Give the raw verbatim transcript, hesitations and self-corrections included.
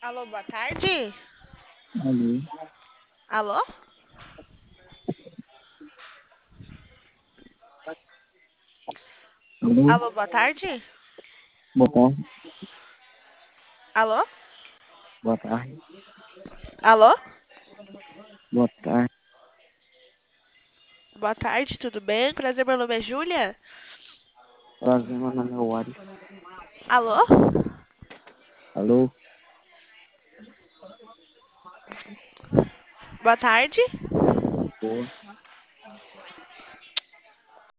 Alô, boa tarde. Alô, Alô? alô, Alô, boa tarde. boa tarde, Alô? boa tarde, Alô? boa tarde, Boa tarde, tudo bem? Prazer, meu nome é Júlia. prazer, meu nome é Wari. Alô? Alô, Boa tarde. boa,